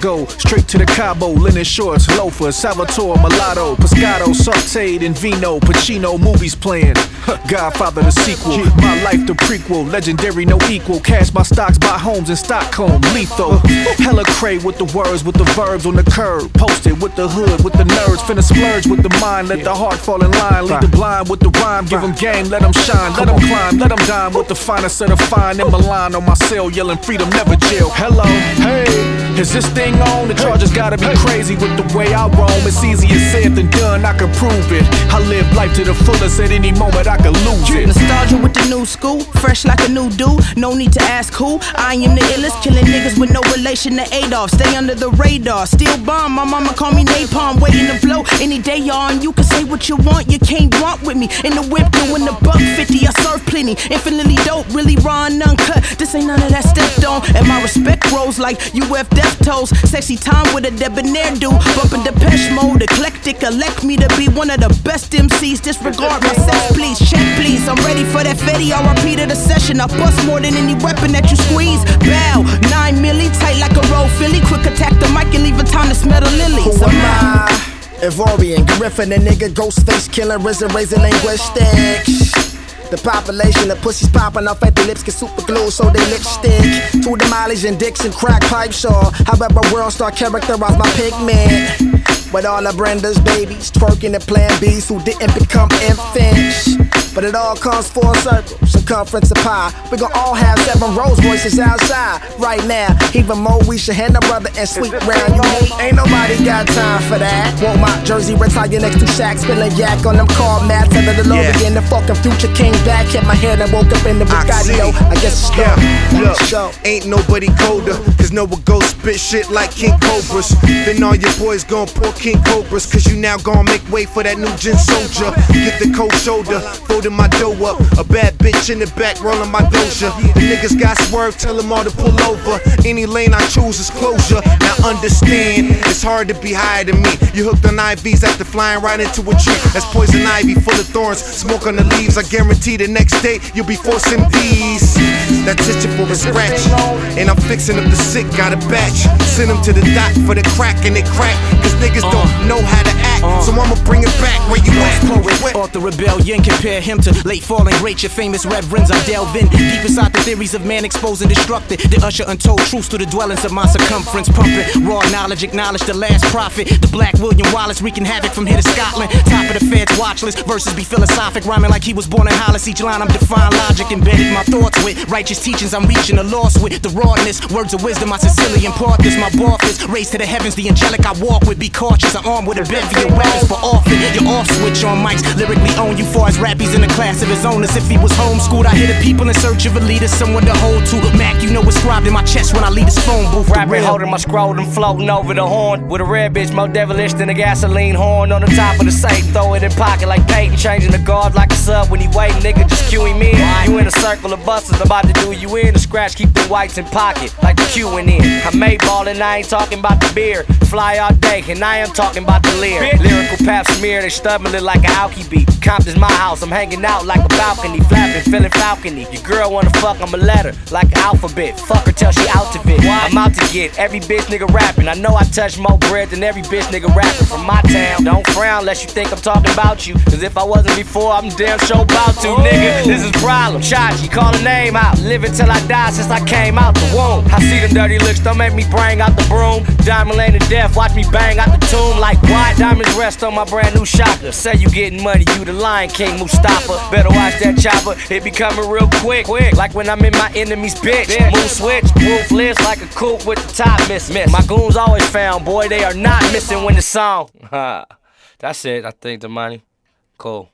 go straight to the Cabo, linen shorts, loafers, Salvatore, mulatto, Pescado, sauteed in vino, Pacino, movies playing, Godfather the sequel, my life the prequel, legendary no equal, cash my stocks, buy homes in Stockholm, lethal, hella cray with the words, with the verbs on the curb, posted with the hood, with the nerds, finna splurge with the mind, let the heart fall in line, lead the blind with the rhyme, give them game, let them shine, let them climb, let them dine with the finest of the fine in Milan on my cell, yelling freedom, never jail. Hello, hey, is this thing on? The charges gotta be crazy with the way I roam. It's easier said than done, I can prove it. I live life to the fullest, at any moment I can lose it. Nostalgia with the new school, fresh like a new dude. No need to ask who. I am the illest, killing niggas with no relation to Adolf. Stay under the radar, still bomb. My mama call me napalm, waiting to blow. Any day, y'all, and you can say what you want. You can't want with me. In the whip, doing the $1.50. I serve plenty, infinitely dope, really raw and uncut. This ain't none of that stepped on. And my respect grows like UF Deftones. Sexy time with a debonair dude, bumping Depeche Mode. Eclectic, elect me to be one of the best MCs. Disregard my sex, please. Check, please. I'm ready for that Fetty. I'll repeat the session. I bust more than any weapon that you squeeze. Bow, 9 milli, tight like a roll Philly. Quick attack the mic and leave a time to smell the lilies. Who am I? Ivorian, Griffin, a nigga, Ghostface, killer, razor linguistics. The population of pussies popping off at the lips get super glue, so they lipstick. To the mileage and dicks and crack pipes, or however world star characterize my pigment. But all of Brenda's babies twerking and plan B's who didn't become infants. But it all comes full circle, circumference of pi. We gon' all have 7 Rolls Royces outside right now. Even more, we should hand a brother and sweep round. You hate, ain't nobody got time for that. Want my jersey retire next to Shaq, spilling yak on them car mats. Under the low again, the fucking future came back. Hit my head and woke up in the Bugatti. I guess it's stuck. Look, ain't nobody colder, cause no one go spit shit like King Cobras. Then all your boys gon' pour King Cobras, cause you now gon' make way for that new gen soldier. Get the cold shoulder, folding my dough up. A bad bitch in the back, rolling my doja. The niggas got swerved, tell them all to pull over. Any lane I choose is closure. Now understand, it's hard to be higher than me. You hooked on IVs after flying right into a tree. That's poison ivy full of thorns, smoke on the leaves. I guarantee the next day you'll be forcing these. That's itching for a scratch, and I'm fixing up the sick, got a batch. Send them to the doc for the crack and they crack, cause niggas don't know how to act. So I'ma bring it back where you at. Poet, author rebellion, compare him to late falling great. Your famous reverends I delve in deep inside the theories of man exposed and destructed. The usher untold truths to the dwellings of my circumference. Pumping raw knowledge, acknowledge the last prophet. The black William Wallace wreaking havoc from here to Scotland. Top of the feds watch list, verses be philosophic, rhyming like he was born in Hollis. Each line I'm defying logic, embedded my thoughts with righteous teachings. I'm reaching the lost with the rawness, words of wisdom I sincerely impart this. My barfist raised to the heavens, the angelic I walk with. Be cautious, I'm armed with a bevy of weapons for often. Your off switch on mics, lyrically own you far as rap. He's in a class of his own. As if he was homeschooled, I hear the people in search of a leader, someone to hold to. Mac, you know what's scribed in my chest when I leave this phone booth. Rapping, holding my scrotum, floating over the horn. With a red bitch more devilish than a gasoline horn. On the top of the safe, throw it in pocket like Peyton. Changing the guard like a sub when he waiting, nigga, just cue him in. You in a circle of busters, about to do you in. The scratch, keep the whites in pocket, like the queuing in. I made ballin', I ain't talking about the beer. Fly all day, and I am talking about the leer. Lyrical pap smear, they stumbling like a alky beat. Compton's my house, I'm hanging out like a balcony. Flapping, feeling falcony. Your girl wanna fuck, I'ma let her, like an alphabet. Fuck her till she out of it. I'm out to get every bitch nigga rapping. I know I touch more bread than every bitch nigga rapping from my town. Don't frown unless you think I'm talking about you. Cause if I wasn't before, I'm damn sure about to, nigga. This is problem. Chachi, call a name out. Live till I die since I came out the womb. I see them dirty looks, don't make me bring out the broom. Diamond lane to death, watch me bang out the tomb. Like why? Diamonds rest on my brand new shocker. Say you getting money, you the Lion King Mustafa. Better watch that chopper, it be coming real quick. Like when I'm in my enemy's bitch. Move switch, ruthless like a coupe with the top miss. My goons always found, boy, they are not missing when the song. That's it, I think, the money. Cool.